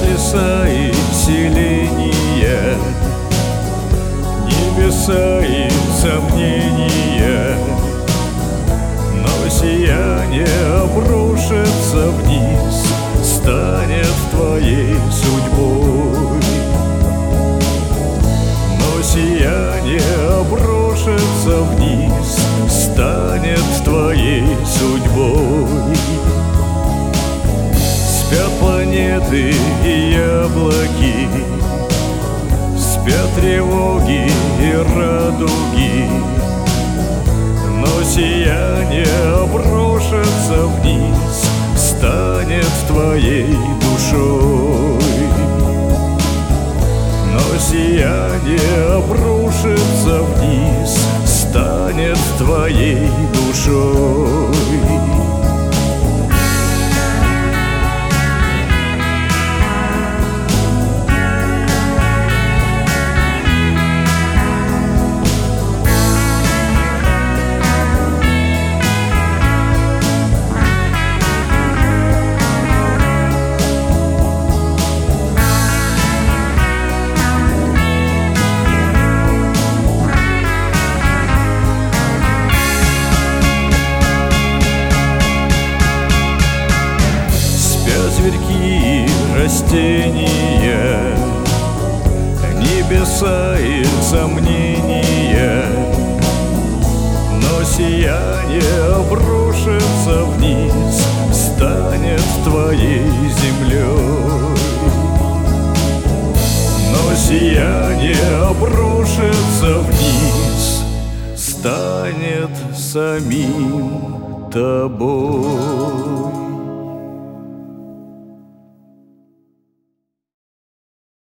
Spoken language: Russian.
леса и селения, небеса и сомнения, но сияние обрушится вниз, станет твоей судьбой. Но сияние обрушится вниз, станет твоей судьбой. Спят планеты и яблоки, спят тревоги и радуги, но сияние обрушится вниз, станет твоей душой. Но сияние обрушится вниз, станет твоей душой. Зверьки и растения, небеса и сомнения, но сияние обрушится вниз, станет твоей землей. Но сияние обрушится вниз, станет самим тобой.